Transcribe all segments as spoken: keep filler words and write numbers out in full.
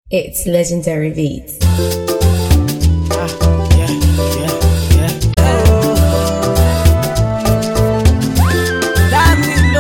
It's Legendary Beats. Ah, yeah, yeah, yeah. Damn it, no,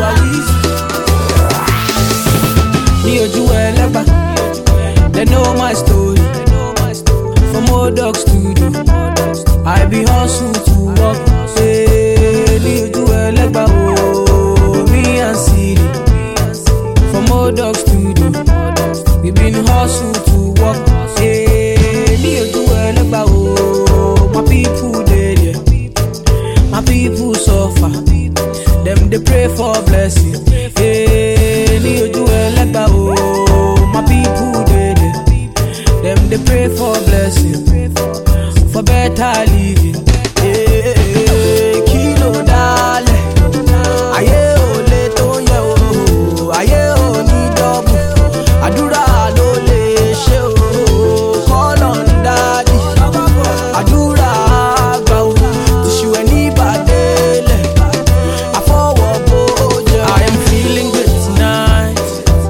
me ojú ẹlẹ́gbà, they know my story. From old dog studio, I be hustle to work. Hey, me ojú ẹlẹ́gbà, oh, me and Siri. From old dog studio, we been hustle to work. Hey, me ojú ẹlẹ́gbà, oh, my people dead, yeah. My people suffer, them they pray for blessing. Hey, me ojú ẹlẹ́gbà, oh, my people dead, yeah. Them they pray for blessing, for better living. Hey, kilo dale, aye ole to ye o, aye oni double, àdúrà ló lè ṣe o, call on daddy, àdúrà àgbà o, tissue ẹni bàdélẹ̀, àfọwọ́ bójá. I am feeling good tonight,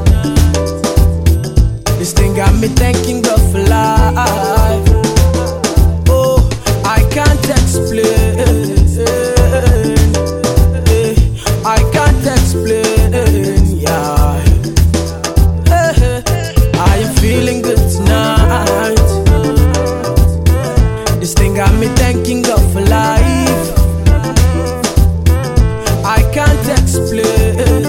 this thing got me thanking God for life. Oh, I can't explain, I can't explain, yeah. I am feeling good tonight, this thing got me thanking God for life. I can't explain,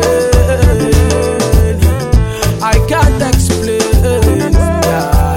I can't explain, yeah.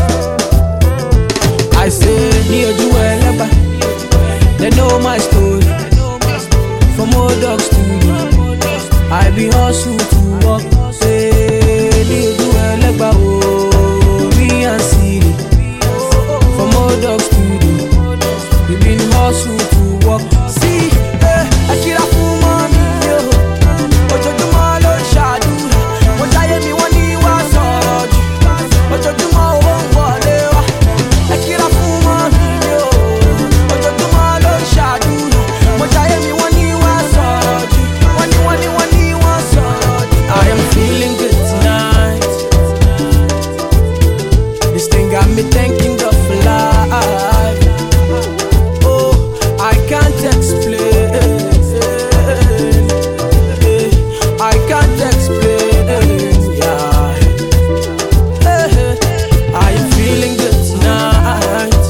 I say, ní ojú ẹlẹ́gbà, they know my story. From old dog studio, I be hustle to work. Say, ní ojú ẹlẹ́gbà, oh, me and Siri. From old dog studio, we been hustle to work. See, eh, ẹ kíra fún mọ́mí yo, ojoojúmọ́ ló ń ṣàdúrà. Mo jáyé mi wọ́n ní wá sọ̀rọ̀ jù, ojoojúmọ́ owó ń wọlé wá. Ẹ kíra fún mọ́mí yo, ojoojúmọ́ ló ń ṣàdúrà. Mo jáyé mi wọ́n ní wá sọ̀rọ̀ jù, wọ́n ní wọ́n ní wọ́n ní wọ́n sọ̀rọ̀ jù. I am feeling good tonight, this thing got me thanking God for life. Oh, I can't explain, I can't explain, yeah. I am feeling good tonight,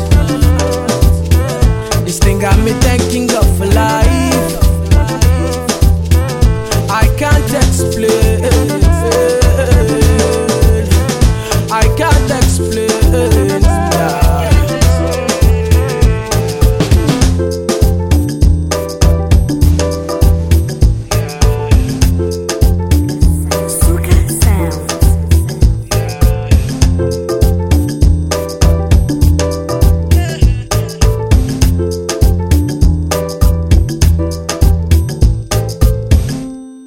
this thing got me thanking God for life. I can't explain, I can't explain, yeah. Suka Sound.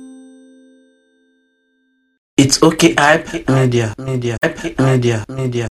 It's okay, hype media, media, hype media, media.